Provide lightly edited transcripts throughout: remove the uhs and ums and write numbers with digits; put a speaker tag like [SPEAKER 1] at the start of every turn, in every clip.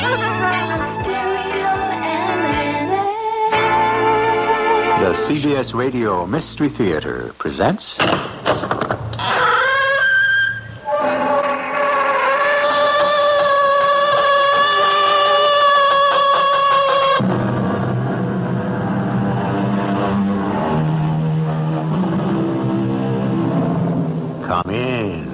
[SPEAKER 1] The CBS Radio Mystery Theater presents... Come in.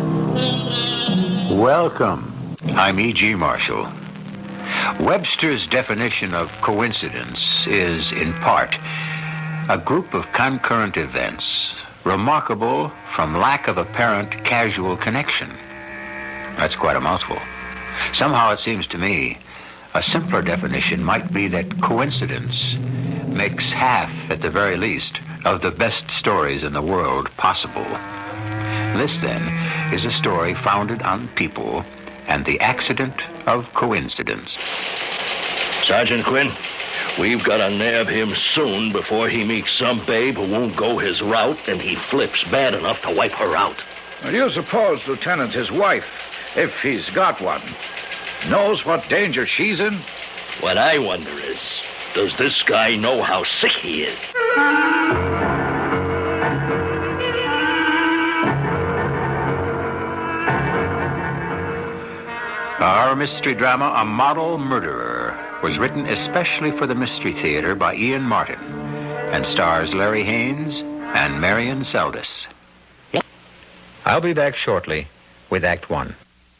[SPEAKER 1] Welcome. I'm E.G. Marshall. Webster's definition of coincidence is, in part, a group of concurrent events remarkable from lack of apparent casual connection. That's quite a mouthful. Somehow it seems to me a simpler definition might be that coincidence makes half, at the very least, of the best stories in the world possible. This, then, is a story founded on people and the accident of coincidence.
[SPEAKER 2] Sergeant Quinn, we've got to nab him soon before he meets some babe who won't go his route and he flips bad enough to wipe her out.
[SPEAKER 3] Well, do you suppose, Lieutenant, his wife, if he's got one, knows what danger she's in?
[SPEAKER 2] What I wonder is, does this guy know how sick he is?
[SPEAKER 1] Our mystery drama, A Model Murderer, was written especially for the Mystery Theater by Ian Martin and stars Larry Haynes and Marion Seldes. I'll be back shortly with Act One.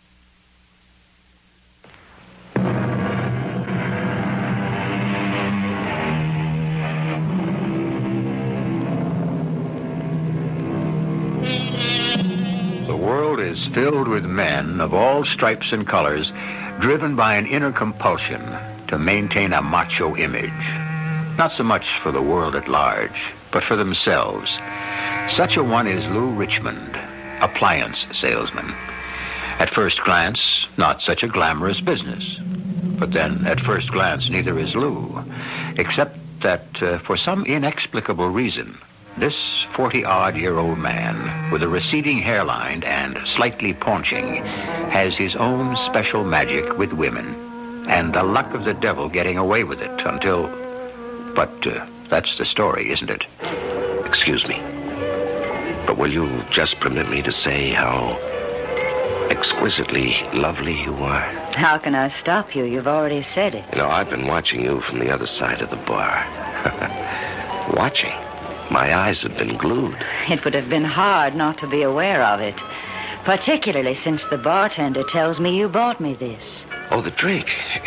[SPEAKER 1] The world is filled with men of all stripes and colors, driven by an inner compulsion to maintain a macho image. Not so much for the world at large, but for themselves. Such a one is Lou Richmond, appliance salesman. At first glance, not such a glamorous business. But then, at first glance, neither is Lou, except that for some inexplicable reason, this 40-odd-year-old man with a receding hairline and slightly paunching has his own special magic with women, and the luck of the devil getting away with it until... But that's the story, isn't it?
[SPEAKER 2] Excuse me, but will you just permit me to say how exquisitely lovely you are?
[SPEAKER 4] How can I stop you? You've already said it.
[SPEAKER 2] You know, I've been watching you from the other side of the bar. Watching. My eyes have been glued.
[SPEAKER 4] It would have been hard not to be aware of it, particularly since the bartender tells me you bought me this.
[SPEAKER 2] Oh, the drink.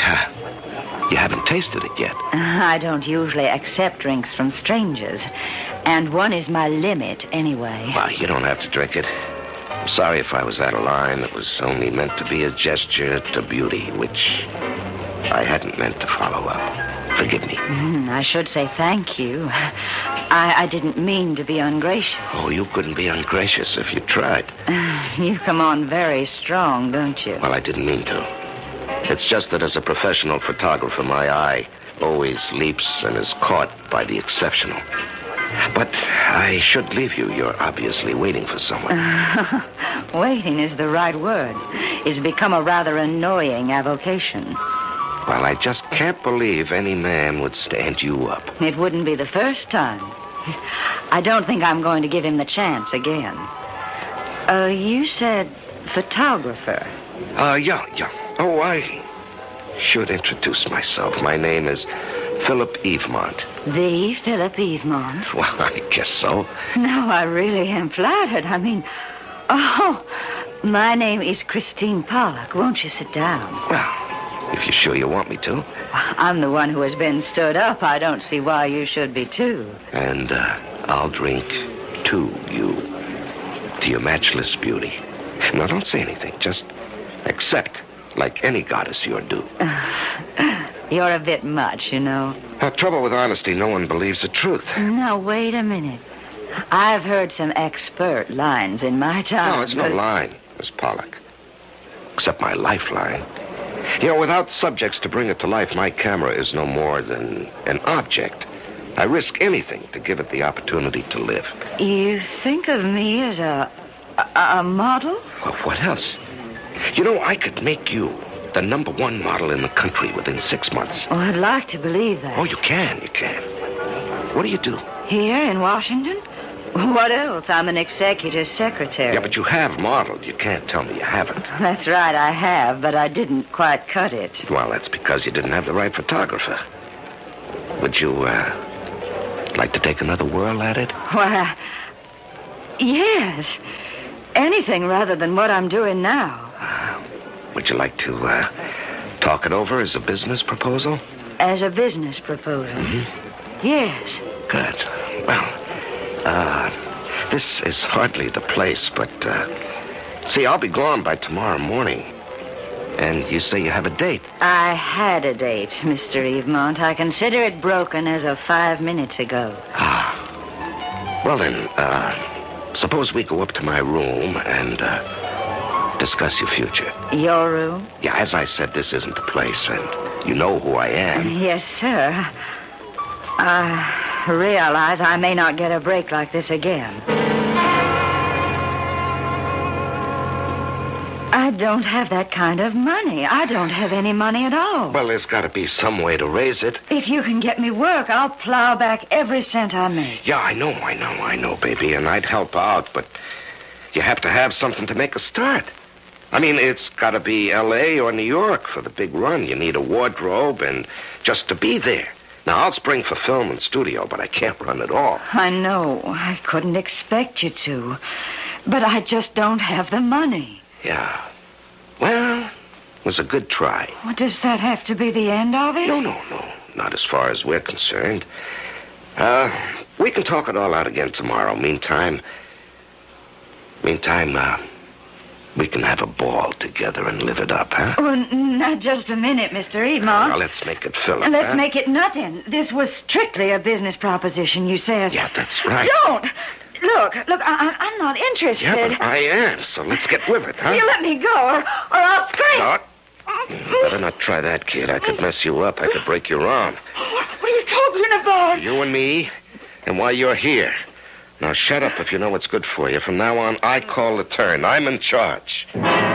[SPEAKER 2] You haven't tasted it yet.
[SPEAKER 4] I don't usually accept drinks from strangers, and one is my limit anyway.
[SPEAKER 2] Well, you don't have to drink it. I'm sorry if I was out of line. It was only meant to be a gesture to beauty, which I hadn't meant to follow up. Forgive me.
[SPEAKER 4] I should say thank you. I didn't mean to be ungracious.
[SPEAKER 2] Oh, you couldn't be ungracious if you tried.
[SPEAKER 4] You come on very strong, don't you?
[SPEAKER 2] Well, I didn't mean to. It's just that as a professional photographer, my eye always leaps and is caught by the exceptional. But I should leave you. You're obviously waiting for someone.
[SPEAKER 4] Waiting is the right word. It's become a rather annoying avocation.
[SPEAKER 2] Well, I just can't believe any man would stand you up.
[SPEAKER 4] It wouldn't be the first time. I don't think I'm going to give him the chance again. You said photographer.
[SPEAKER 2] Yeah. Oh, I should introduce myself. My name is Philip Evemont.
[SPEAKER 4] The Philip Evemont?
[SPEAKER 2] Well, I guess so.
[SPEAKER 4] No, I really am flattered. I mean, my name is Christine Pollock. Won't you sit down?
[SPEAKER 2] Well, if you're sure you want me to.
[SPEAKER 4] I'm the one who has been stood up. I don't see why you should be, too.
[SPEAKER 2] And I'll drink to you, to your matchless beauty. Now, don't say anything. Just accept, like any goddess you're due.
[SPEAKER 4] You're a bit much, you know.
[SPEAKER 2] The trouble with honesty, no one believes the truth.
[SPEAKER 4] Now, wait a minute. I've heard some expert lines in my time.
[SPEAKER 2] No, it's no line, Miss Pollock. Except my lifeline. You know, without subjects to bring it to life, my camera is no more than an object. I risk anything to give it the opportunity to live.
[SPEAKER 4] You think of me as a model?
[SPEAKER 2] Well, what else? You know, I could make you the #1 model in the country within 6 months.
[SPEAKER 4] Oh, I'd like to believe that.
[SPEAKER 2] Oh, you can. What do you do?
[SPEAKER 4] Here in Washington? What else? I'm an executive secretary.
[SPEAKER 2] Yeah, but you have modeled. You can't tell me you haven't.
[SPEAKER 4] That's right, I have, but I didn't quite cut it.
[SPEAKER 2] Well, that's because you didn't have the right photographer. Would you, like to take another whirl at it?
[SPEAKER 4] Why, yes. Anything rather than what I'm doing now.
[SPEAKER 2] Would you like to, talk it over as a business proposal?
[SPEAKER 4] As a business proposal?
[SPEAKER 2] Mm-hmm.
[SPEAKER 4] Yes.
[SPEAKER 2] Good. Well, this is hardly the place, but, see, I'll be gone by tomorrow morning. And you say you have a date.
[SPEAKER 4] I had a date, Mr. Evemont. I consider it broken as of 5 minutes ago.
[SPEAKER 2] Well, then, suppose we go up to my room and, discuss your future.
[SPEAKER 4] Your room?
[SPEAKER 2] Yeah, as I said, this isn't the place, and you know who I am.
[SPEAKER 4] Yes, sir. I realize I may not get a break like this again. I don't have that kind of money. I don't have any money at all.
[SPEAKER 2] Well, there's got to be some way to raise it.
[SPEAKER 4] If you can get me work, I'll plow back every cent I make.
[SPEAKER 2] Yeah, I know, baby, and I'd help out, but you have to have something to make a start. I mean, it's got to be L.A. or New York for the big run. You need a wardrobe and just to be there. Now, I'll spring for film and studio, but I can't run it all.
[SPEAKER 4] I know. I couldn't expect you to. But I just don't have the money.
[SPEAKER 2] Yeah. Well, it was a good try.
[SPEAKER 4] Well, does that have to be the end of it?
[SPEAKER 2] No. Not as far as we're concerned. We can talk it all out again tomorrow. Meantime, we can have a ball together and live it up, huh?
[SPEAKER 4] Oh, not just a minute, Mr. Evemont.
[SPEAKER 2] Well, let's make it Philip.
[SPEAKER 4] Let's make it nothing. This was strictly a business proposition, you said.
[SPEAKER 2] Yeah, that's right.
[SPEAKER 4] Don't! Look, I'm not interested.
[SPEAKER 2] Yeah, but I am, so let's get with it, huh?
[SPEAKER 4] You let me go, or I'll scream.
[SPEAKER 2] No. You better not try that, kid. I could mess you up. I could break your arm.
[SPEAKER 4] What are you talking about?
[SPEAKER 2] You and me, and why you're here. Now, shut up if you know what's good for you. From now on, I call the turn. I'm in charge.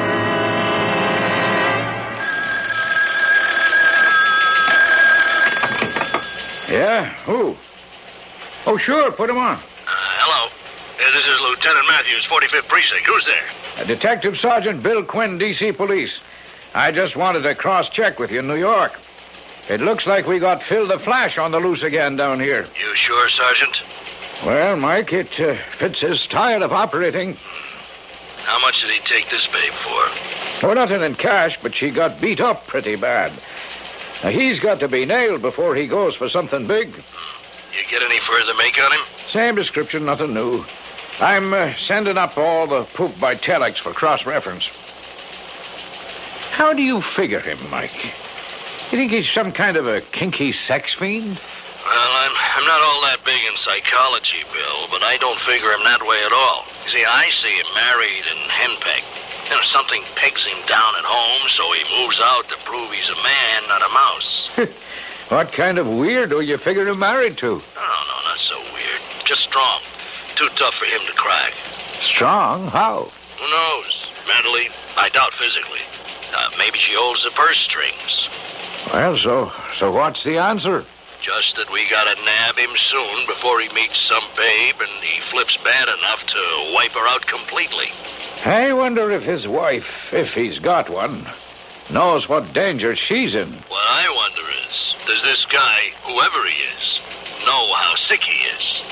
[SPEAKER 3] Yeah? Who? Oh, sure. Put him on.
[SPEAKER 5] Hello. This is Lieutenant Matthews, 45th Precinct. Who's there?
[SPEAKER 3] Detective Sergeant Bill Quinn, D.C. Police. I just wanted to cross-check with you in New York. It looks like we got Phil the Flash on the loose again down here.
[SPEAKER 5] You sure, Sergeant?
[SPEAKER 3] Well, Mike, it fits his style of operating.
[SPEAKER 5] How much did he take this babe for?
[SPEAKER 3] Oh, nothing in cash, but she got beat up pretty bad. Now, he's got to be nailed before he goes for something big.
[SPEAKER 5] You get any further make on him?
[SPEAKER 3] Same description, nothing new. I'm sending up all the proof by telex for cross-reference. How do you figure him, Mike? You think he's some kind of a kinky sex fiend?
[SPEAKER 5] Well, I'm not all that big in psychology, Bill, but I don't figure him that way at all. You see, I see him married and henpecked. You know, something pegs him down at home, so he moves out to prove he's a man, not a mouse.
[SPEAKER 3] What kind of weirdo you figure him married to?
[SPEAKER 5] No, not so weird. Just strong. Too tough for him to crack.
[SPEAKER 3] Strong? How?
[SPEAKER 5] Who knows? Mentally, I doubt physically. Maybe she holds the purse strings.
[SPEAKER 3] Well, so what's the answer?
[SPEAKER 5] Just that we gotta nab him soon before he meets some babe and he flips bad enough to wipe her out completely.
[SPEAKER 3] I wonder if his wife, if he's got one, knows what danger she's in.
[SPEAKER 5] What I wonder is, does this guy, whoever he is, know how sick he is?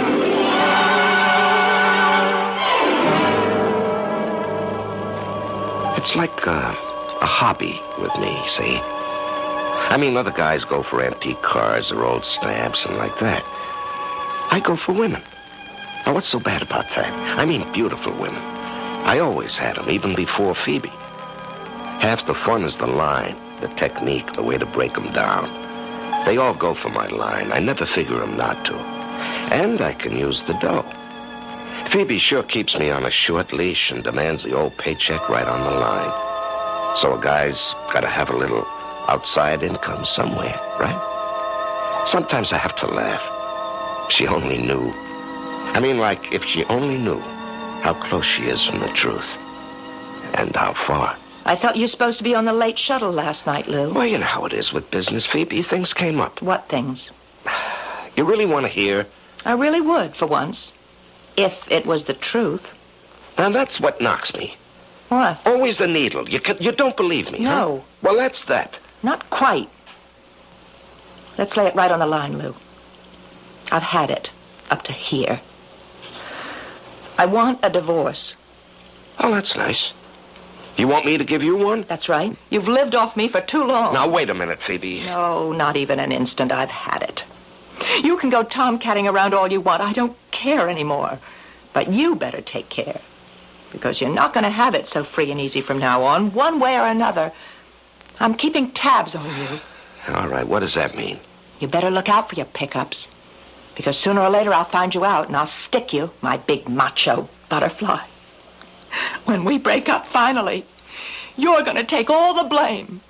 [SPEAKER 2] It's like a hobby with me, see? I mean, other guys go for antique cars or old stamps and like that. I go for women. Now, what's so bad about that? I mean, beautiful women. I always had them, even before Phoebe. Half the fun is the line, the technique, the way to break them down. They all go for my line. I never figure them not to. And I can use the dough. Phoebe sure keeps me on a short leash and demands the old paycheck right on the line. So a guy's got to have a little outside income somewhere, right? Sometimes I have to laugh. She only knew. I mean, like, if she only knew how close she is from the truth and how far.
[SPEAKER 6] I thought you were supposed to be on the late shuttle last night, Lou.
[SPEAKER 2] Well, you know how it is with business, Phoebe. Things came up.
[SPEAKER 6] What things?
[SPEAKER 2] You really want to hear?
[SPEAKER 6] I really would, for once. If it was the truth.
[SPEAKER 2] Now, that's what knocks me.
[SPEAKER 6] What?
[SPEAKER 2] Always the needle. You don't believe me,
[SPEAKER 6] No.
[SPEAKER 2] huh? Well, that's that.
[SPEAKER 6] Not quite. Let's lay it right on the line, Lou. I've had it up to here. I want a divorce.
[SPEAKER 2] Oh, that's nice. You want me to give you one?
[SPEAKER 6] That's right. You've lived off me for too long.
[SPEAKER 2] Now, wait a minute, Phoebe.
[SPEAKER 6] No, not even an instant. I've had it. You can go tomcatting around all you want. I don't care anymore. But you better take care. Because you're not going to have it so free and easy from now on, one way or another. I'm keeping tabs on you.
[SPEAKER 2] All right, what does that mean?
[SPEAKER 6] You better look out for your pickups. Because sooner or later I'll find you out and I'll stick you, my big macho butterfly. When we break up finally, you're going to take all the blame.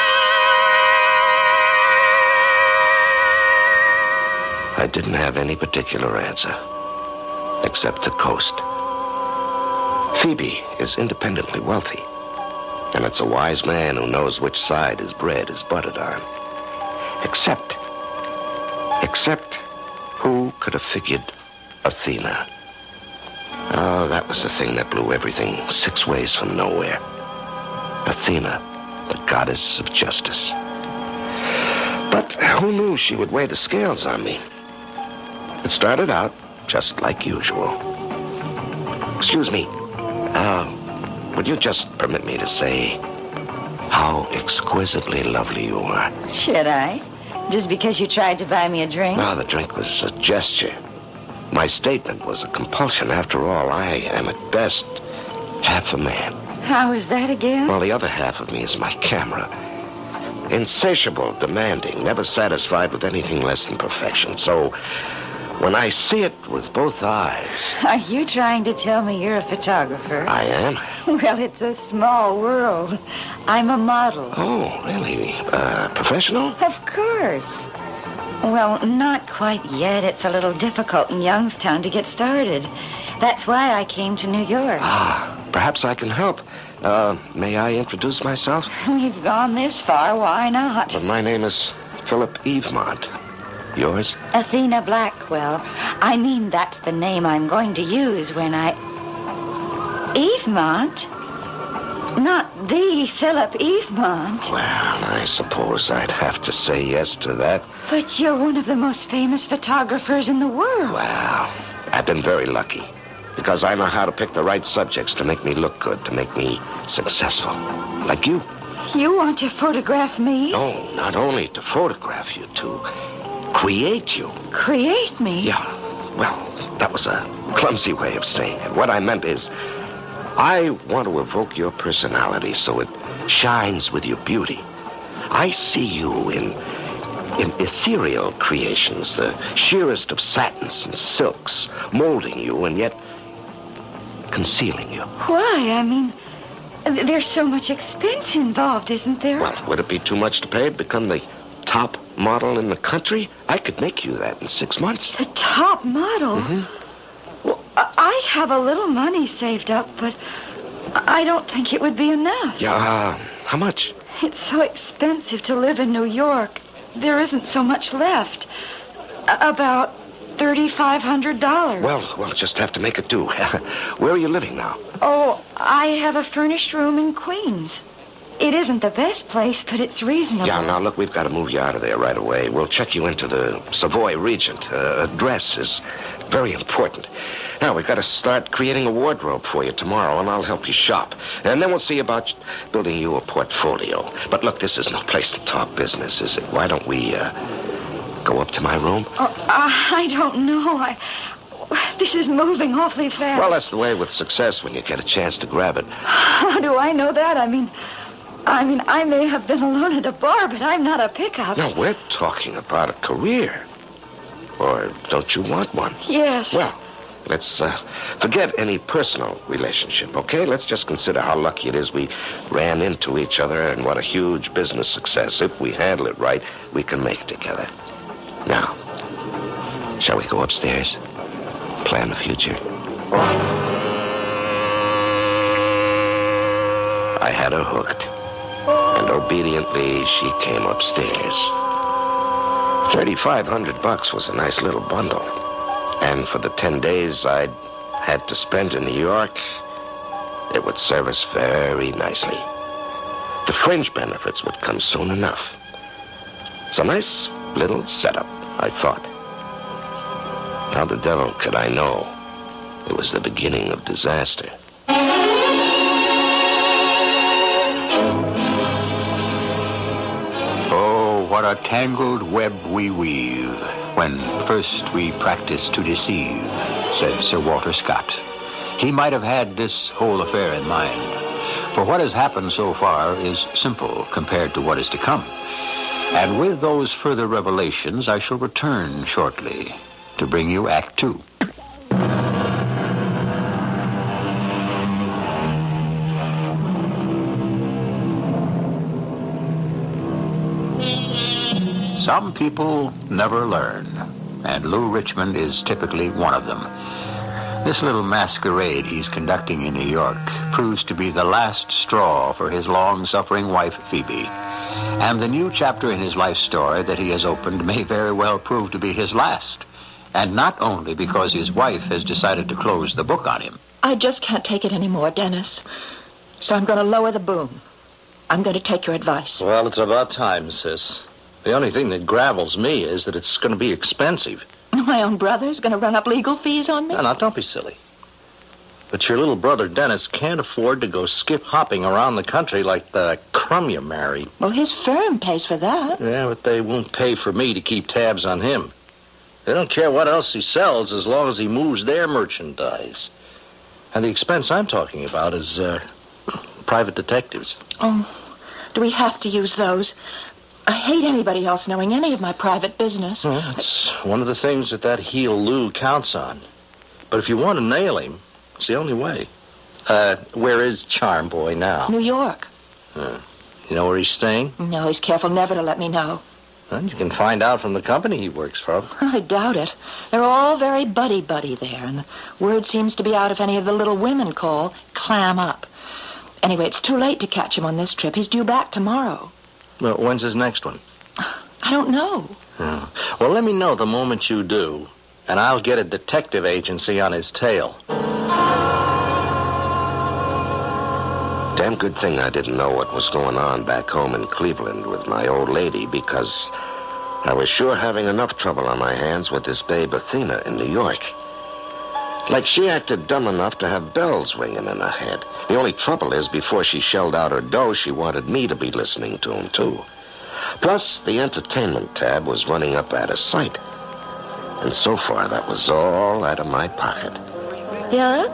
[SPEAKER 2] I didn't have any particular answer, except to coast. Phoebe is independently wealthy, and it's a wise man who knows which side his bread is buttered on. Except, who could have figured Athena? Oh, that was the thing that blew everything 6 ways from nowhere. Athena, the goddess of justice. But who knew she would weigh the scales on me? It started out just like usual. Excuse me. Would you just permit me to say how exquisitely lovely you are?
[SPEAKER 4] Should I? Just because you tried to buy me a drink?
[SPEAKER 2] No, the drink was a gesture. My statement was a compulsion. After all, I am at best half a man.
[SPEAKER 4] How is that again?
[SPEAKER 2] Well, the other half of me is my camera. Insatiable, demanding, never satisfied with anything less than perfection. So, when I see it with both eyes...
[SPEAKER 4] Are you trying to tell me you're a photographer?
[SPEAKER 2] I am.
[SPEAKER 4] Well, it's a small world. I'm a model.
[SPEAKER 2] Oh, really? Professional?
[SPEAKER 4] Of course. Well, not quite yet. It's a little difficult in Youngstown to get started. That's why I came to New York.
[SPEAKER 2] Perhaps I can help. May I introduce myself?
[SPEAKER 4] We've gone this far. Why not?
[SPEAKER 2] Well, my name is Philip Evemont. Yours?
[SPEAKER 4] Athena Blackwell. I mean, that's the name I'm going to use when I... Evemont? Not the Philip Evemont.
[SPEAKER 2] Well, I suppose I'd have to say yes to that.
[SPEAKER 4] But you're one of the most famous photographers in the world.
[SPEAKER 2] Well, I've been very lucky. Because I know how to pick the right subjects to make me look good, to make me successful. Like you.
[SPEAKER 4] You want to photograph me?
[SPEAKER 2] No, not only to photograph you, to create you.
[SPEAKER 4] Create me?
[SPEAKER 2] Yeah. Well, that was a clumsy way of saying it. What I meant is, I want to evoke your personality so it shines with your beauty. I see you in ethereal creations, the sheerest of satins and silks, molding you and yet concealing you.
[SPEAKER 4] Why? I mean, there's so much expense involved, isn't there?
[SPEAKER 2] Well, would it be too much to pay to become the top model in the country? I could make you that in 6 months.
[SPEAKER 4] The top model?
[SPEAKER 2] Mm-hmm.
[SPEAKER 4] Well, I have a little money saved up, but I don't think it would be enough.
[SPEAKER 2] Yeah, how much?
[SPEAKER 4] It's so expensive to live in New York. There isn't so much left. About $3,500.
[SPEAKER 2] Well, we'll just have to make it do. Where are you living now?
[SPEAKER 4] Oh, I have a furnished room in Queens. It isn't the best place, but it's reasonable.
[SPEAKER 2] Yeah, now, look, we've got to move you out of there right away. We'll check you into the Savoy Regent. Address is very important. Now, we've got to start creating a wardrobe for you tomorrow, and I'll help you shop. And then we'll see about building you a portfolio. But look, this is no place to talk business, is it? Why don't we go up to my room?
[SPEAKER 4] Oh, I don't know. This is moving awfully fast.
[SPEAKER 2] Well, that's the way with success when you get a chance to grab it.
[SPEAKER 4] How do I know that? I mean, I may have been alone at a bar, but I'm not a pickup.
[SPEAKER 2] No, we're talking about a career. Or don't you want one?
[SPEAKER 4] Yes.
[SPEAKER 2] Well, let's forget any personal relationship, okay? Let's just consider how lucky it is we ran into each other and what a huge business success. If we handle it right, we can make together. Now, shall we go upstairs? Plan the future. I had her hooked, and obediently she came upstairs. $3,500 was a nice little bundle, and for the 10 days I'd had to spend in New York, it would serve us very nicely. The fringe benefits would come soon enough. It's a nice little setup, I thought. How the devil could I know it was the beginning of disaster?
[SPEAKER 1] Oh, what a tangled web we weave when first we practice to deceive, said Sir Walter Scott. He might have had this whole affair in mind, for what has happened so far is simple compared to what is to come. And with those further revelations, I shall return shortly to bring you Act Two. Some people never learn, and Lou Richmond is typically one of them. This little masquerade he's conducting in New York proves to be the last straw for his long-suffering wife, Phoebe. And the new chapter in his life story that he has opened may very well prove to be his last. And not only because his wife has decided to close the book on him.
[SPEAKER 6] I just can't take it anymore, Dennis. So I'm going to lower the boom. I'm going to take your advice.
[SPEAKER 7] Well, it's about time, sis. The only thing that gravels me is that it's going to be expensive.
[SPEAKER 6] My own brother's going to run up legal fees on me?
[SPEAKER 7] No, don't be silly. But your little brother, Dennis, can't afford to go skip-hopping around the country like the crumb you married.
[SPEAKER 6] Well, his firm pays for that.
[SPEAKER 7] Yeah, but they won't pay for me to keep tabs on him. They don't care what else he sells as long as he moves their merchandise. And the expense I'm talking about is private detectives.
[SPEAKER 6] Oh, do we have to use those? I hate anybody else knowing any of my private business.
[SPEAKER 7] Well, it's one of the things that heel Lou counts on. But if you want to nail him, it's the only way. Where is Charm Boy now?
[SPEAKER 6] New York.
[SPEAKER 7] You know where he's staying?
[SPEAKER 6] No, he's careful never to let me know.
[SPEAKER 7] Well, you can find out from the company he works for.
[SPEAKER 6] I doubt it. They're all very buddy-buddy there, and the word seems to be out if any of the little women call, clam up. Anyway, it's too late to catch him on this trip. He's due back tomorrow.
[SPEAKER 7] Well, when's his next one?
[SPEAKER 6] I don't know.
[SPEAKER 7] Oh. Well, let me know the moment you do, and I'll get a detective agency on his tail.
[SPEAKER 2] Damn good thing I didn't know what was going on back home in Cleveland with my old lady, because I was sure having enough trouble on my hands with this babe Athena in New York. Like she acted dumb enough to have bells ringing in her head. The only trouble is, before she shelled out her dough, she wanted me to be listening to him, too. Plus, the entertainment tab was running up out of sight. And so far, that was all out of my pocket.
[SPEAKER 4] Philip?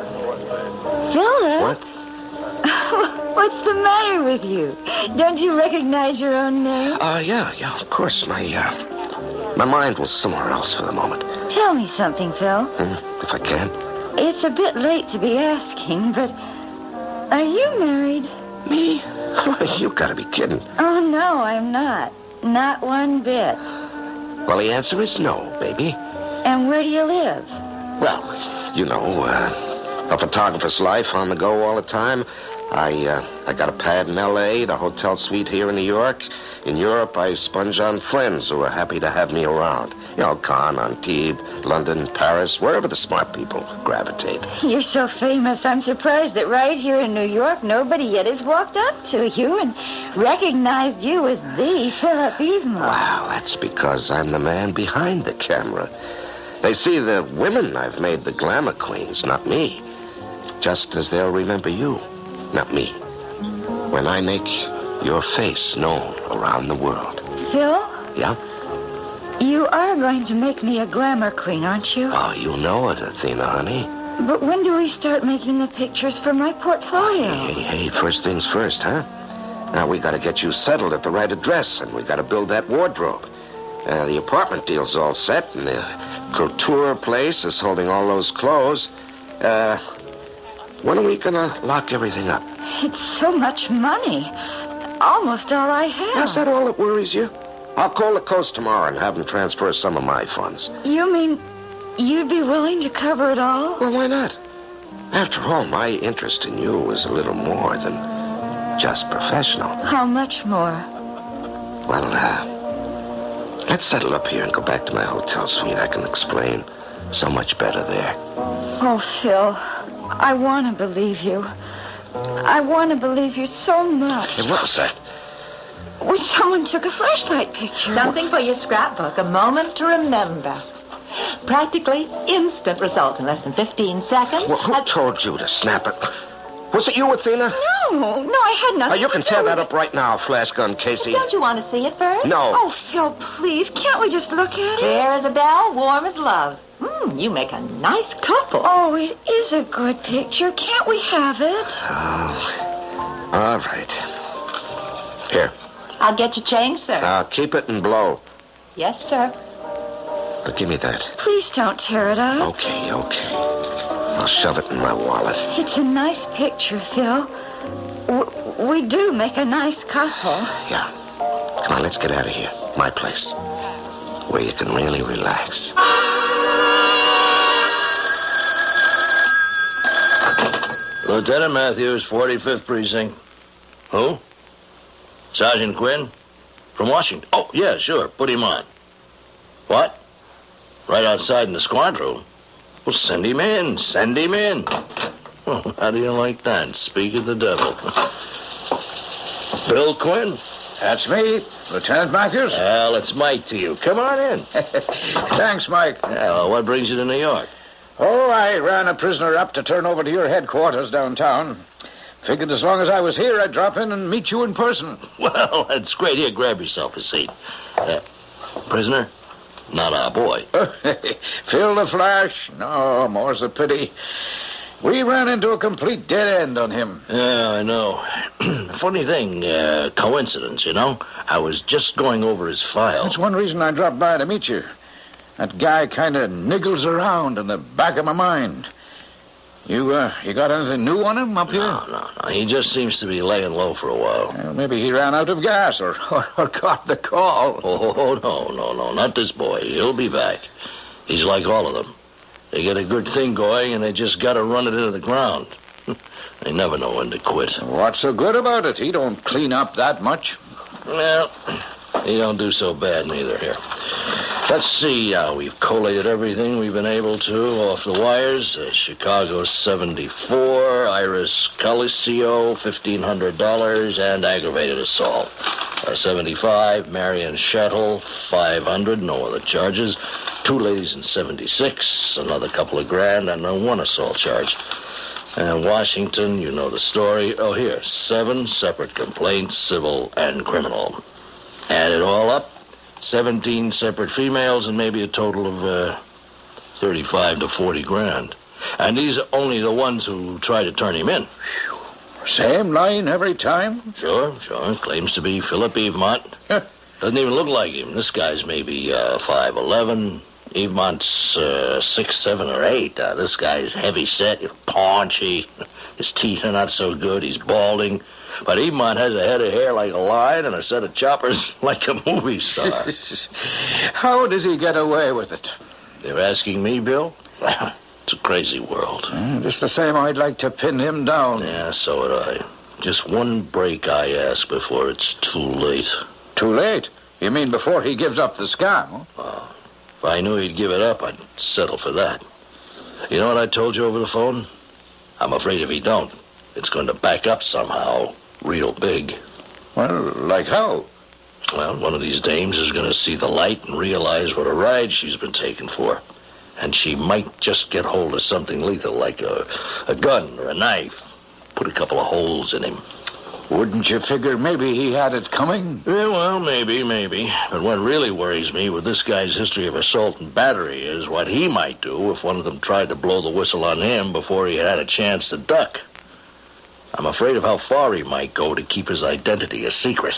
[SPEAKER 4] Philip?
[SPEAKER 2] What?
[SPEAKER 4] What's the matter with you? Don't you recognize your own name?
[SPEAKER 2] Yeah, of course. My mind was somewhere else for the moment.
[SPEAKER 4] Tell me something, Phil.
[SPEAKER 2] If I can.
[SPEAKER 4] It's a bit late to be asking, but are you married?
[SPEAKER 2] Me? You gotta be kidding.
[SPEAKER 4] Oh, no, I'm not. Not one bit.
[SPEAKER 2] Well, the answer is no, baby.
[SPEAKER 4] And where do you live?
[SPEAKER 2] Well, you know, a photographer's life on the go all the time. I got a pad in L.A., the hotel suite here in New York. In Europe, I sponge on friends who are happy to have me around. You know, Cannes, Antibes, London, Paris, wherever the smart people gravitate.
[SPEAKER 4] You're so famous, I'm surprised that right here in New York, nobody yet has walked up to you and recognized you as the Philip Evemo.
[SPEAKER 2] Wow, that's because I'm the man behind the camera. They see the women I've made the glamour queens, not me. Just as they'll remember you, not me. When I make your face known around the world.
[SPEAKER 4] Phil?
[SPEAKER 2] Yeah?
[SPEAKER 4] You are going to make me a glamour queen, aren't you?
[SPEAKER 2] Oh, you know it, Athena, honey.
[SPEAKER 4] But when do we start making the pictures for my portfolio?
[SPEAKER 2] Hey, first things first, huh? Now, we gotta get you settled at the right address, and we gotta build that wardrobe. The apartment deal's all set, and the couture place is holding all those clothes. When are we gonna lock everything up?
[SPEAKER 4] It's so much money. Almost all I have.
[SPEAKER 2] Is that all that worries you? I'll call the coast tomorrow and have them transfer some of my funds.
[SPEAKER 4] You mean you'd be willing to cover it all?
[SPEAKER 2] Well, why not? After all, my interest in you is a little more than just professional.
[SPEAKER 4] How much more?
[SPEAKER 2] Well, let's settle up here and go back to my hotel suite. I can explain so much better there.
[SPEAKER 4] Oh, Phil, I want to believe you. I want to believe you so much.
[SPEAKER 2] Hey, what was that?
[SPEAKER 4] Well, someone took a flashlight picture.
[SPEAKER 6] Something for your scrapbook, a moment to remember. Practically instant result in less than 15 seconds.
[SPEAKER 2] Well, who told you to snap it? Was it you, Athena?
[SPEAKER 4] No, I had nothing.
[SPEAKER 2] You can
[SPEAKER 4] to
[SPEAKER 2] tear
[SPEAKER 4] do
[SPEAKER 2] that
[SPEAKER 4] with
[SPEAKER 2] up right now, Flash Gun Casey.
[SPEAKER 6] Don't you want to see it first?
[SPEAKER 2] No.
[SPEAKER 4] Oh, Phil, please, can't we just look at it?
[SPEAKER 6] Clear as a bell, warm as love. You make a nice couple.
[SPEAKER 4] Oh, it is a good picture. Can't we have it?
[SPEAKER 2] Oh, all right. Here,
[SPEAKER 6] I'll get you changed, sir.
[SPEAKER 2] keep it and blow.
[SPEAKER 6] Yes, sir.
[SPEAKER 2] Give me that.
[SPEAKER 4] Please don't tear it up.
[SPEAKER 2] Okay. I'll shove it in my wallet.
[SPEAKER 4] It's a nice picture, Phil. We do make a nice couple.
[SPEAKER 2] Yeah. Come on, let's get out of here. My place. Where you can really relax.
[SPEAKER 7] Lieutenant Matthews, 45th Precinct. Who? Sergeant Quinn? From Washington? Oh, yeah, sure. Put him on. What? Right outside in the squad room? Well, send him in. Well, how do you like that? Speak of the devil. Bill Quinn?
[SPEAKER 3] That's me, Lieutenant Matthews.
[SPEAKER 7] Well, it's Mike to you. Come on in.
[SPEAKER 3] Thanks, Mike.
[SPEAKER 7] Yeah, well, what brings you to New York?
[SPEAKER 3] Oh, I ran a prisoner up to turn over to your headquarters downtown. Figured as long as I was here, I'd drop in and meet you in person.
[SPEAKER 7] Well, that's great. Here, grab yourself a seat. Prisoner? Not our boy.
[SPEAKER 3] Phil the Flash? No, more's a pity. We ran into a complete dead end on him.
[SPEAKER 7] Yeah, I know. Funny thing, coincidence, you know? I was just going over his file.
[SPEAKER 3] That's one reason I dropped by to meet you. That guy kind of niggles around in the back of my mind. You got anything new on him up here?
[SPEAKER 7] No. He just seems to be laying low for a while.
[SPEAKER 3] Well, maybe he ran out of gas or caught the call.
[SPEAKER 7] Oh, no, not this boy. He'll be back. He's like all of them. They get a good thing going, and they just got to run it into the ground. They never know when to quit.
[SPEAKER 3] What's so good about it? He don't clean up that much.
[SPEAKER 7] Well, he don't do so bad neither here. Let's see now. We've collated everything we've been able to off the wires. Chicago 74, Iris Coliseo, $1,500, and aggravated assault. 75, Marion Shettle, $500, no other charges. 2 ladies in 76, another couple of grand, and 1 assault charge. And Washington, you know the story. Oh, here, 7 separate complaints, civil and criminal. Add it all up, 17 separate females, and maybe a total of 35 to 40 grand. And these are only the ones who try to turn him in.
[SPEAKER 3] Same line every time?
[SPEAKER 7] Sure. Claims to be Philip Evemont. Doesn't even look like him. This guy's maybe 5'11". Evemont's 6, 7, or 8. This guy's heavy set, paunchy. His teeth are not so good. He's balding. But Evemont has a head of hair like a lion and a set of choppers like a movie star.
[SPEAKER 3] How does he get away with it?
[SPEAKER 7] They're asking me, Bill? It's a crazy world.
[SPEAKER 3] Just the same, I'd like to pin him down.
[SPEAKER 7] Yeah, so would I. Just one break, I ask, before it's too late.
[SPEAKER 3] Too late? You mean before he gives up the scam? Huh?
[SPEAKER 7] If I knew he'd give it up, I'd settle for that. You know what I told you over the phone? I'm afraid if he don't, it's going to back up somehow, real big.
[SPEAKER 3] Well, like how?
[SPEAKER 7] Well, one of these dames is going to see the light and realize what a ride she's been taken for. And she might just get hold of something lethal, like a gun or a knife. Put a couple of holes in him.
[SPEAKER 3] Wouldn't you figure maybe he had it coming?
[SPEAKER 7] Yeah, well, maybe. But what really worries me with this guy's history of assault and battery is what he might do if one of them tried to blow the whistle on him before he had a chance to duck. I'm afraid of how far he might go to keep his identity a secret.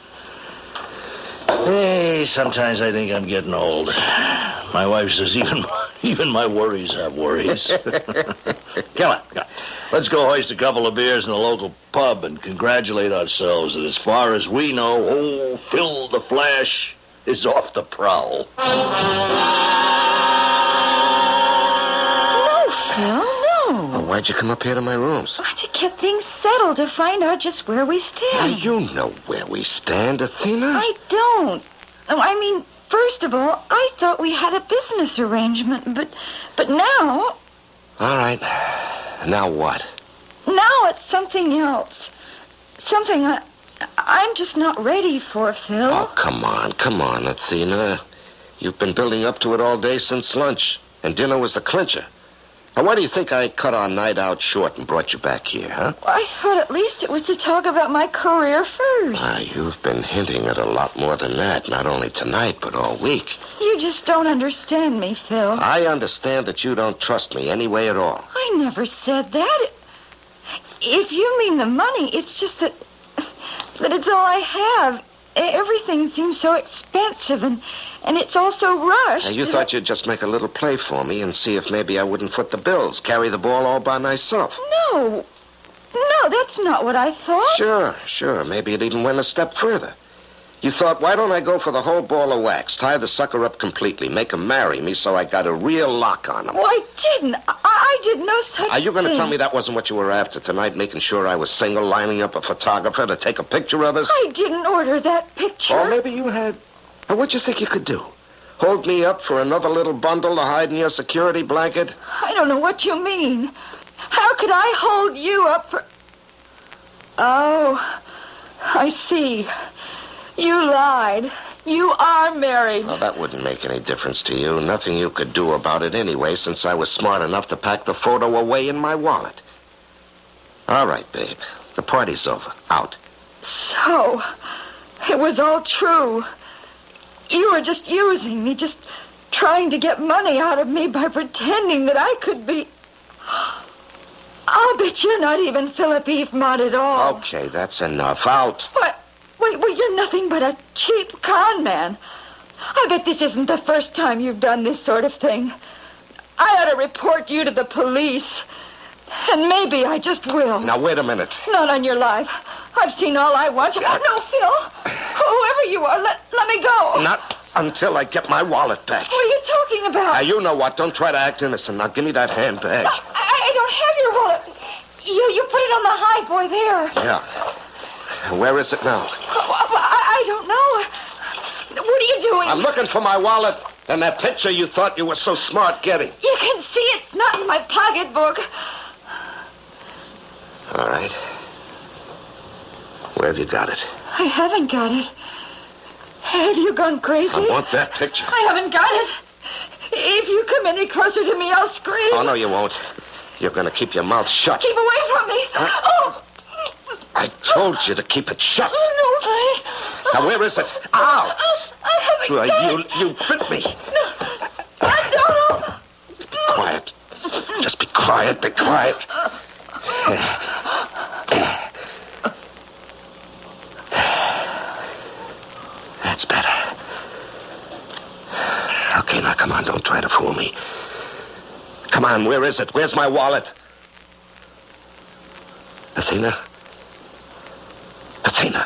[SPEAKER 7] Hey, sometimes I think I'm getting old. My wife says even my worries have worries. Come on. Let's go hoist a couple of beers in a local pub and congratulate ourselves that as far as we know, old Phil the Flash is off the prowl.
[SPEAKER 4] No, Phil, no.
[SPEAKER 2] Oh, why'd you come up here to my rooms?
[SPEAKER 4] To get things settled, to find out just where we
[SPEAKER 2] Now,
[SPEAKER 4] stand.
[SPEAKER 2] you know where we stand, Athena.
[SPEAKER 4] I don't. Oh, I mean, first of all, I thought we had a business arrangement, but now...
[SPEAKER 2] All right. Now what?
[SPEAKER 4] Now it's something else. Something I'm just not ready for, Phil.
[SPEAKER 2] Oh, come on, Athena. You've been building up to it all day since lunch, and dinner was the clincher. Now, why do you think I cut our night out short and brought you back here, huh?
[SPEAKER 4] I thought at least it was to talk about my career first.
[SPEAKER 2] You've been hinting at a lot more than that, not only tonight, but all week.
[SPEAKER 4] You just don't understand me, Phil.
[SPEAKER 2] I understand that you don't trust me any way at all.
[SPEAKER 4] I never said that. If you mean the money, it's just that it's all I have. Everything seems so expensive, and it's all so rushed.
[SPEAKER 2] Now, you thought you'd just make a little play for me and see if maybe I wouldn't foot the bills, carry the ball all by myself.
[SPEAKER 4] No, that's not what I thought.
[SPEAKER 2] Sure. Maybe it even went a step further. You thought, why don't I go for the whole ball of wax, tie the sucker up completely, make him marry me so I got a real lock on him?
[SPEAKER 4] Oh, I didn't. I did no such
[SPEAKER 2] Are you going to
[SPEAKER 4] thing.
[SPEAKER 2] tell me that wasn't what you were after tonight, making sure I was single, lining up a photographer to take a picture of us?
[SPEAKER 4] I didn't order that picture.
[SPEAKER 2] Or maybe you had. Now, what'd you think you could do? Hold me up for another little bundle to hide in your security blanket?
[SPEAKER 4] I don't know what you mean. How could I hold you up for... Oh, I see. You lied. You are married.
[SPEAKER 2] Well, that wouldn't make any difference to you. Nothing you could do about it anyway, since I was smart enough to pack the photo away in my wallet. All right, babe. The party's over. Out.
[SPEAKER 4] So, it was all true. You were just using me, just trying to get money out of me by pretending that I could be... I'll bet you're not even Philip Evemonte at all.
[SPEAKER 2] Okay, that's enough. Out.
[SPEAKER 4] What? Wait, you're nothing but a cheap con man. I bet this isn't the first time you've done this sort of thing. I ought to report you to the police. And maybe I just will.
[SPEAKER 2] Now, wait a minute.
[SPEAKER 4] Not on your life. I've seen all I want. No, Phil. Whoever you are, let me go.
[SPEAKER 2] Not until I get my wallet back.
[SPEAKER 4] What are you talking about?
[SPEAKER 2] Now, you know what. Don't try to act innocent. Now, give me that handbag.
[SPEAKER 4] I don't have your wallet. You put it on the high boy there.
[SPEAKER 2] Yeah. Where is it now?
[SPEAKER 4] I don't know. What are you doing?
[SPEAKER 2] I'm looking for my wallet and that picture you thought you were so smart getting.
[SPEAKER 4] You can see it's not in my pocketbook.
[SPEAKER 2] All right. Where have you got it?
[SPEAKER 4] I haven't got it. Have you gone crazy?
[SPEAKER 2] I want that picture.
[SPEAKER 4] I haven't got it. If you come any closer to me, I'll scream.
[SPEAKER 2] Oh, no, you won't. You're going to keep your mouth shut.
[SPEAKER 4] Keep away from me.
[SPEAKER 2] Huh?
[SPEAKER 4] Oh.
[SPEAKER 2] I told you to keep it shut.
[SPEAKER 4] Oh, no,
[SPEAKER 2] Now, where is it? Ow!
[SPEAKER 4] I haven't got it.
[SPEAKER 2] You bit me.
[SPEAKER 4] No.
[SPEAKER 2] Be quiet. Just be quiet. Be quiet. That's better. Okay, now come on. Don't try to fool me. Come on, where is it? Where's my wallet? Athena? Athena?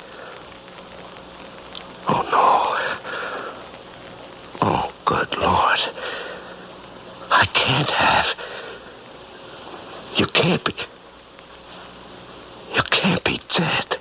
[SPEAKER 2] Oh, no. Oh, good Lord. I can't have... You can't be... You can't be dead.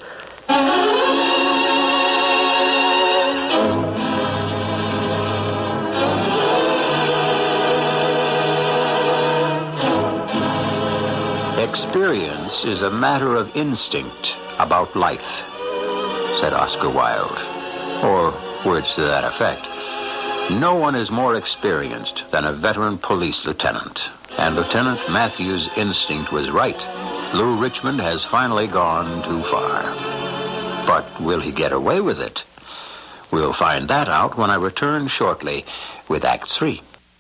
[SPEAKER 1] Experience is a matter of instinct about life, said Oscar Wilde, or words to that effect. No one is more experienced than a veteran police lieutenant, and Lieutenant Matthews' instinct was right. Lou Richmond has finally gone too far. But will he get away with it? We'll find that out when I return shortly with Act 3.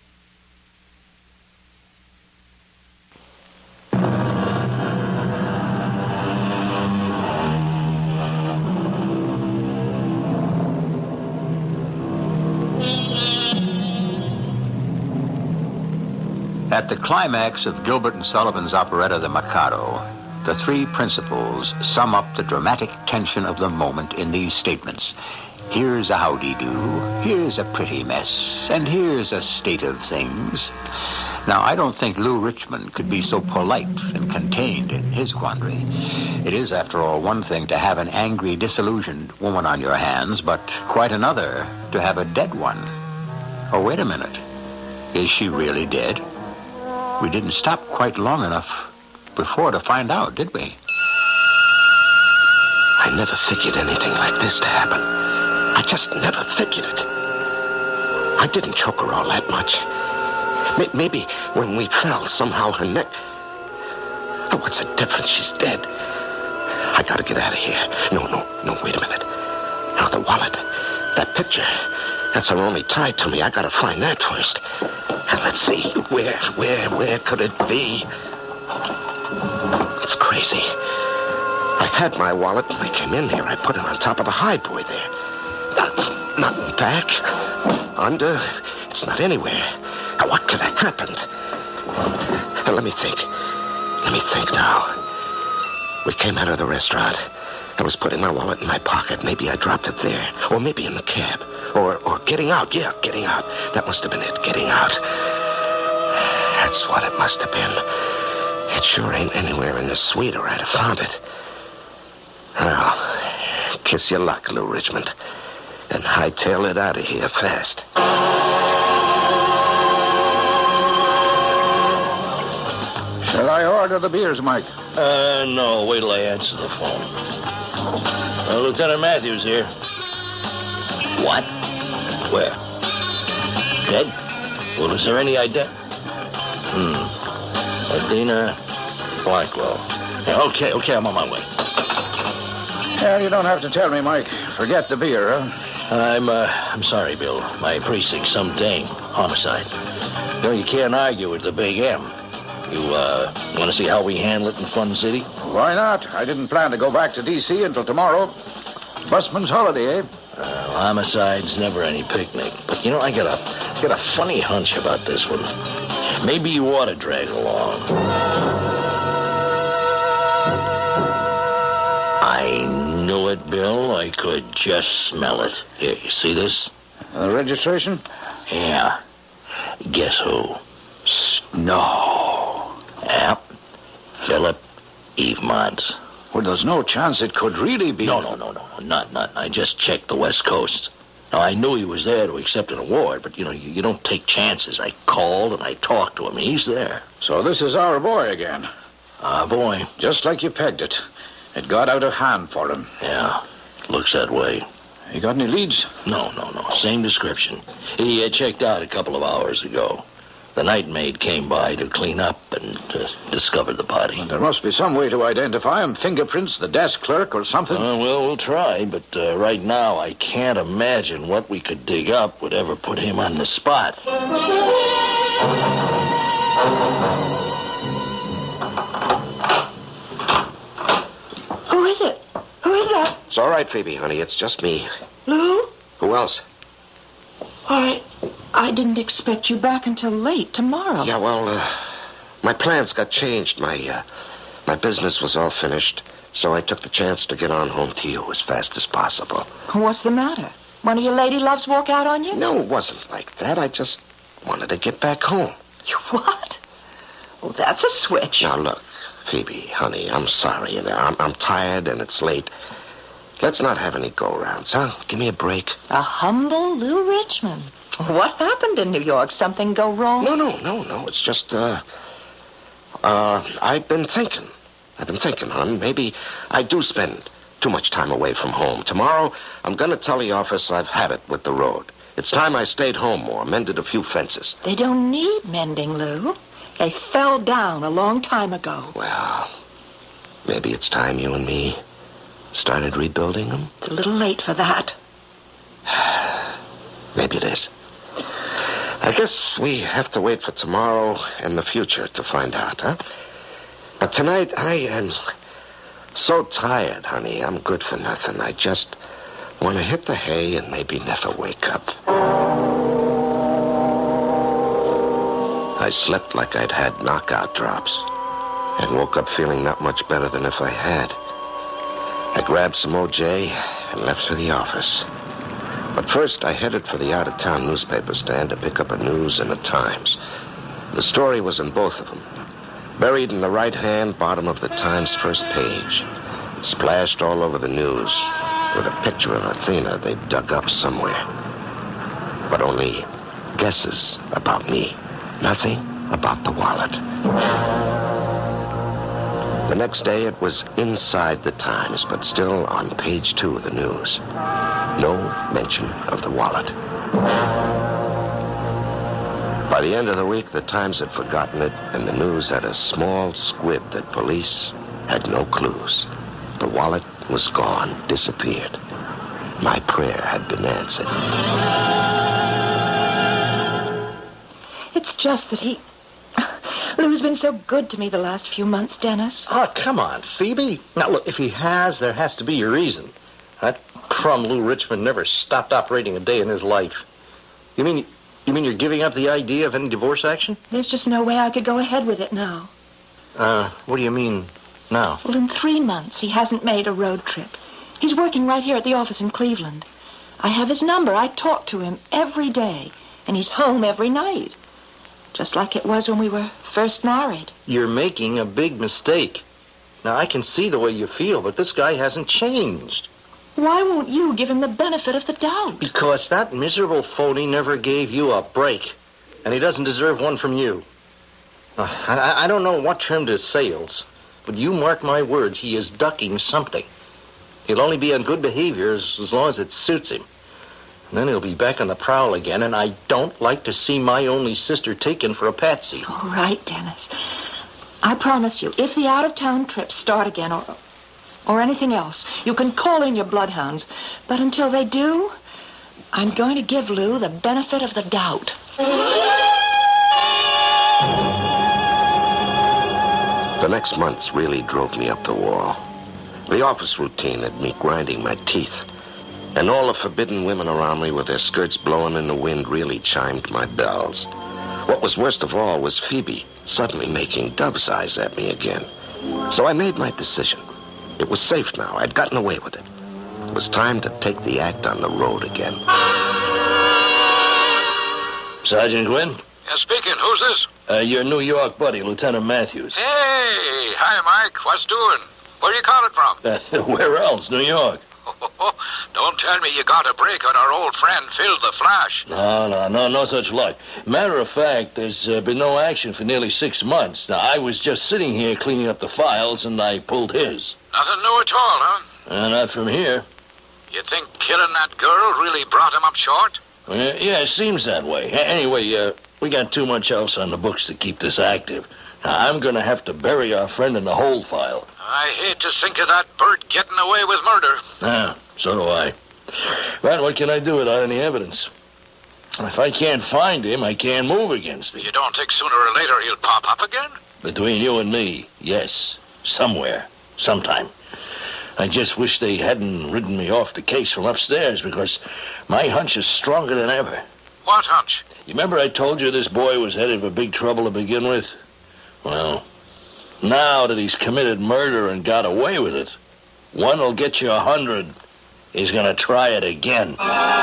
[SPEAKER 1] At the climax of Gilbert and Sullivan's operetta, The Mikado, the three principals sum up the dramatic tension of the moment in these statements. Here's a howdy-do, here's a pretty mess, and here's a state of things. Now, I don't think Lou Richmond could be so polite and contained in his quandary. It is, after all, one thing to have an angry, disillusioned woman on your hands, but quite another to have a dead one. Oh, wait a minute. Is she really dead? We didn't stop quite long enough before to find out, did we?
[SPEAKER 2] I never figured anything like this to happen. I just never figured it. I didn't choke her all that much. Maybe when we fell, somehow her neck... Oh, what's the difference? She's dead. I gotta get out of here. No, wait a minute. No, the wallet. That picture. That's her only tie to me. I gotta find that first. And let's see. Where could it be? It's crazy. I had my wallet when I came in here. I put it on top of the highboy there. That's not in back. Under. It's not anywhere. Now, what could have happened? Now, let me think now. We came out of the restaurant. I was putting my wallet in my pocket. Maybe I dropped it there. Or maybe in the cab. Or getting out. Yeah, getting out. That must have been it, getting out. That's what it must have been. It sure ain't anywhere in the suite or I'd have found it. Well, kiss your luck, Lou Richmond. And hightail it out of here fast.
[SPEAKER 3] Shall I order the beers, Mike?
[SPEAKER 7] No. Wait till I answer the phone. Lieutenant Matthews here. What? Where? Dead? Well, is there any idea? Adina Blackwell. Yeah, okay, I'm on my way.
[SPEAKER 3] Yeah, you don't have to tell me, Mike. Forget the beer, huh?
[SPEAKER 7] I'm sorry, Bill. My precinct, some dame. Homicide. You know, you can't argue with the big M. You, want to see how we handle it in Fun City?
[SPEAKER 3] Why not? I didn't plan to go back to D.C. until tomorrow. Busman's holiday, eh?
[SPEAKER 7] Homicide's never any picnic. But, you know, I got a funny hunch about this one. Maybe you ought to drag along. I knew it, Bill. I could just smell it. Here, you see this?
[SPEAKER 3] Registration?
[SPEAKER 7] Yeah. Guess who?
[SPEAKER 3] No.
[SPEAKER 7] Yep. Philip Evemont.
[SPEAKER 3] Well, there's no chance it could really be...
[SPEAKER 7] No. Not. I just checked the West Coast. Now, I knew he was there to accept an award, but, you know, you don't take chances. I called and I talked to him. He's there.
[SPEAKER 3] So this is our boy again.
[SPEAKER 7] Our boy.
[SPEAKER 3] Just like you pegged it. It got out of hand for him.
[SPEAKER 7] Yeah, looks that way.
[SPEAKER 3] You got any leads?
[SPEAKER 7] No. Same description. He checked out a couple of hours ago. The night maid came by to clean up and discovered the body.
[SPEAKER 3] Well, there must be some way to identify him. Fingerprints, the desk clerk, or something.
[SPEAKER 7] Well, we'll try, but right now I can't imagine what we could dig up would ever put him on the spot.
[SPEAKER 4] Who is it? Who is that?
[SPEAKER 2] It's all right, Phoebe, honey. It's just me.
[SPEAKER 4] Lou?
[SPEAKER 2] Who else?
[SPEAKER 6] Why, I didn't expect you back until late tomorrow.
[SPEAKER 2] Yeah, well, my plans got changed. My business was all finished, so I took the chance to get on home to you as fast as possible.
[SPEAKER 6] What's the matter? One of your lady loves walk out on you?
[SPEAKER 2] No, it wasn't like that. I just wanted to get back home.
[SPEAKER 6] You what? Well, that's a switch.
[SPEAKER 2] Now, look, Phoebe, honey, I'm sorry. I'm tired and it's late. Let's not have any go-rounds, huh? Give me a break.
[SPEAKER 6] A humble Lou Richmond. What happened in New York? Something go wrong?
[SPEAKER 2] No. It's just, I've been thinking, hon. Maybe I do spend too much time away from home. Tomorrow, I'm going to tell the office I've had it with the road. It's time I stayed home more, mended a few fences.
[SPEAKER 6] They don't need mending, Lou. They fell down a long time ago.
[SPEAKER 2] Well, maybe it's time you and me started rebuilding them.
[SPEAKER 6] It's a little late for that.
[SPEAKER 2] Maybe it is. I guess we have to wait for tomorrow and the future to find out, huh? But tonight, I am so tired, honey. I'm good for nothing. I just want to hit the hay and maybe never wake up. I slept like I'd had knockout drops and woke up feeling not much better than if I had. I grabbed some OJ and left for the office. But first, I headed for the out-of-town newspaper stand to pick up a News and a Times. The story was in both of them. Buried in the right-hand bottom of the Times' first page. Splashed all over the news with a picture of Athena they dug up somewhere. But only guesses about me. Nothing about the wallet. The next day it was inside the Times, but still on page 2 of the news. No mention of the wallet. By the end of the week, the Times had forgotten it, and the news had a small squib that police had no clues. The wallet was gone, disappeared. My prayer had been answered.
[SPEAKER 6] It's just that Lou's been so good to me the last few months, Dennis.
[SPEAKER 7] Oh, come on, Phoebe. Now, look, if he has, there has to be a reason. That crumb Lou Richmond never stopped operating a day in his life. You mean you're giving up the idea of any divorce action?
[SPEAKER 6] There's just no way I could go ahead with it now.
[SPEAKER 7] What do you mean now?
[SPEAKER 6] Well, in 3 months, he hasn't made a road trip. He's working right here at the office in Cleveland. I have his number. I talk to him every day, and he's home every night. Just like it was when we were first married.
[SPEAKER 7] You're making a big mistake. Now, I can see the way you feel, but this guy hasn't changed.
[SPEAKER 6] Why won't you give him the benefit of the doubt?
[SPEAKER 7] Because that miserable phony never gave you a break, and he doesn't deserve one from you. I don't know what turned his sails, but you mark my words, he is ducking something. He'll only be on good behavior as long as it suits him. And then he'll be back on the prowl again, and I don't like to see my only sister taken for a patsy.
[SPEAKER 6] All right, Dennis. I promise you, if the out-of-town trips start again, or anything else, you can call in your bloodhounds. But until they do, I'm going to give Lou the benefit of the doubt.
[SPEAKER 2] The next months really drove me up the wall. The office routine had me grinding my teeth. And all the forbidden women around me with their skirts blowing in the wind really chimed my bells. What was worst of all was Phoebe suddenly making dove's eyes at me again. So I made my decision. It was safe now. I'd gotten away with it. It was time to take the act on the road again.
[SPEAKER 7] Sergeant Gwynn?
[SPEAKER 3] Yeah, speaking. Who's this?
[SPEAKER 7] Your New York buddy, Lieutenant Matthews.
[SPEAKER 3] Hey, hi, Mike. What's doing? Where are you calling from?
[SPEAKER 7] Where else? New York.
[SPEAKER 3] Don't tell me you got a break on our old friend Phil the Flash.
[SPEAKER 7] No such luck. Matter of fact, there's been no action for nearly 6 months. Now, I was just sitting here cleaning up the files, and I pulled his.
[SPEAKER 3] Nothing new at all, huh?
[SPEAKER 7] Not from here.
[SPEAKER 3] You think killing that girl really brought him up short?
[SPEAKER 7] Yeah, it seems that way. Anyway, we got too much else on the books to keep this active. Now, I'm going to have to bury our friend in the whole file.
[SPEAKER 3] I hate to think of that bird getting away with murder.
[SPEAKER 7] So do I. But what can I do without any evidence? If I can't find him, I can't move against him.
[SPEAKER 3] You don't think sooner or later he'll pop up again?
[SPEAKER 7] Between you and me, yes. Somewhere. Sometime. I just wish they hadn't ridden me off the case from upstairs, because my hunch is stronger than ever.
[SPEAKER 3] What hunch?
[SPEAKER 7] You remember I told you this boy was headed for big trouble to begin with? Well, now that he's committed murder and got away with it, one will get you 100. He's going to try it again.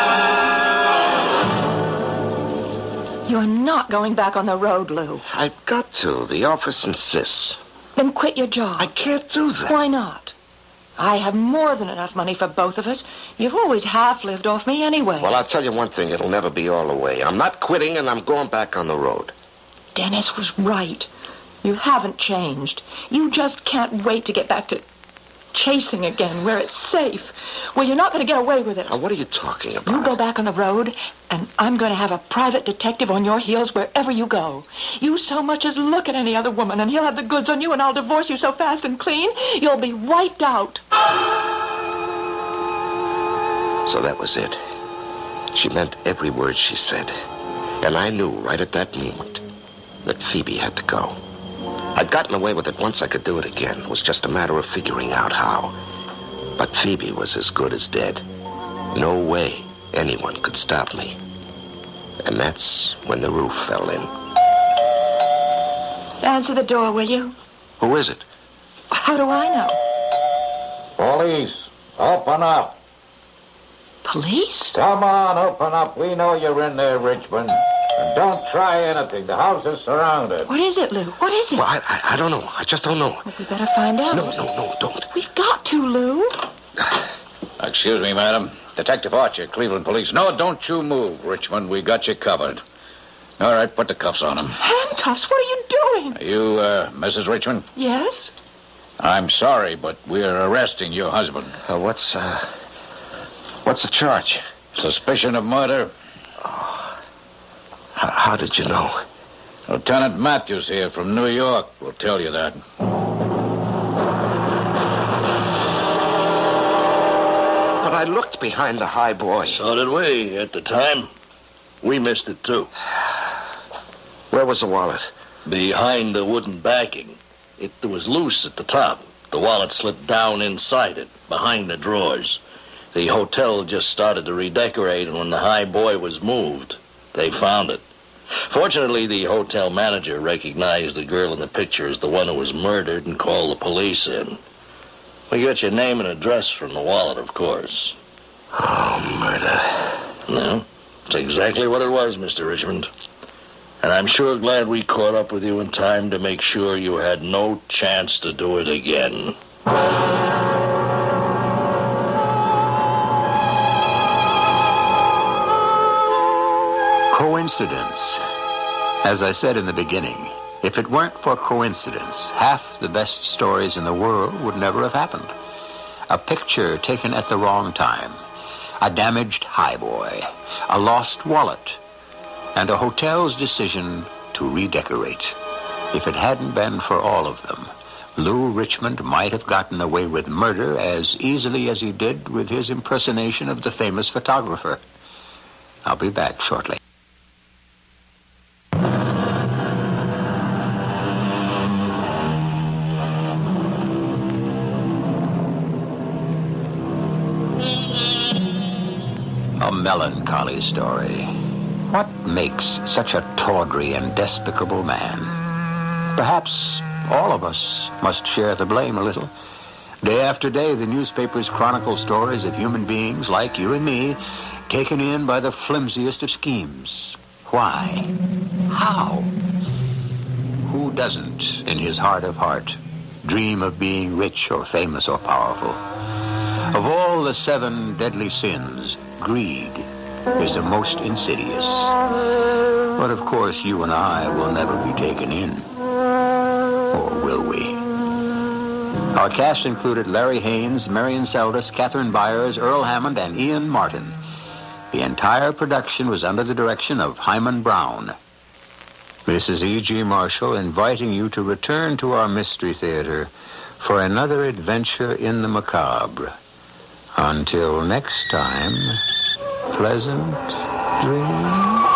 [SPEAKER 6] You're not going back on the road, Lou.
[SPEAKER 2] I've got to. The office insists.
[SPEAKER 6] Then quit your job.
[SPEAKER 2] I can't do that.
[SPEAKER 6] Why not? I have more than enough money for both of us. You've always half lived off me anyway.
[SPEAKER 2] Well, I'll tell you one thing. It'll never be all the way. I'm not quitting, and I'm going back on the road.
[SPEAKER 6] Dennis was right. You haven't changed. You just can't wait to get back to chasing again, where it's safe, where you're not going to get away with it.
[SPEAKER 2] Now, what are you talking about?
[SPEAKER 6] You go back on the road, and I'm going to have a private detective on your heels wherever you go. You so much as look at any other woman, and he'll have the goods on you, and I'll divorce you so fast and clean, you'll be wiped out.
[SPEAKER 2] So that was it. She meant every word she said. And I knew right at that moment that Phoebe had to go. I'd gotten away with it once. I could do it again. It was just a matter of figuring out how. But Phoebe was as good as dead. No way anyone could stop me. And that's when the roof fell in.
[SPEAKER 6] Answer the door, will you?
[SPEAKER 2] Who is it?
[SPEAKER 6] How do I know?
[SPEAKER 3] Police, open up.
[SPEAKER 6] Police?
[SPEAKER 3] Come on, open up. We know you're in there, Richmond. And don't try anything. The house is surrounded.
[SPEAKER 4] What is it, Lou? What is it?
[SPEAKER 2] Well, I don't know. I just don't know.
[SPEAKER 4] Well, we better find out.
[SPEAKER 2] No, don't.
[SPEAKER 4] We've got to, Lou.
[SPEAKER 3] Excuse me, madam. Detective Archer, Cleveland Police. No, don't you move, Richmond. We got you covered. All right, put the cuffs on him.
[SPEAKER 4] Handcuffs? What are you doing?
[SPEAKER 3] Are you, Mrs. Richmond?
[SPEAKER 4] Yes?
[SPEAKER 3] I'm sorry, but we're arresting your husband.
[SPEAKER 2] What's the charge?
[SPEAKER 3] Suspicion of murder.
[SPEAKER 2] How did you know?
[SPEAKER 3] Lieutenant Matthews here from New York will tell you that.
[SPEAKER 2] But I looked behind the high boy.
[SPEAKER 7] So did we at the time. We missed it, too.
[SPEAKER 2] Where was the wallet?
[SPEAKER 7] Behind the wooden backing. It was loose at the top. The wallet slipped down inside it, behind the drawers. The hotel just started to redecorate, and when the high boy was moved, they found it. Fortunately, the hotel manager recognized the girl in the picture as the one who was murdered and called the police in. We got your name and address from the wallet, of course.
[SPEAKER 2] Oh, murder.
[SPEAKER 7] No, it's exactly what it was, Mr. Richmond. And I'm sure glad we caught up with you in time to make sure you had no chance to do it again.
[SPEAKER 1] Coincidence. As I said in the beginning, if it weren't for coincidence, half the best stories in the world would never have happened. A picture taken at the wrong time, a damaged highboy, a lost wallet, and a hotel's decision to redecorate. If it hadn't been for all of them, Lou Richmond might have gotten away with murder as easily as he did with his impersonation of the famous photographer. I'll be back shortly. A melancholy story. What makes such a tawdry and despicable man? Perhaps all of us must share the blame a little. Day after day, the newspapers chronicle stories of human beings like you and me taken in by the flimsiest of schemes. Why? How? Who doesn't, in his heart of heart, dream of being rich or famous or powerful? Of all the 7 deadly sins, greed is the most insidious. But of course, you and I will never be taken in. Or will we? Our cast included Larry Haynes, Marion Seldes, Catherine Byers, Earl Hammond, and Ian Martin. The entire production was under the direction of Hyman Brown. This is E.G. Marshall inviting you to return to our Mystery Theater for another adventure in the macabre. Until next time, pleasant dreams.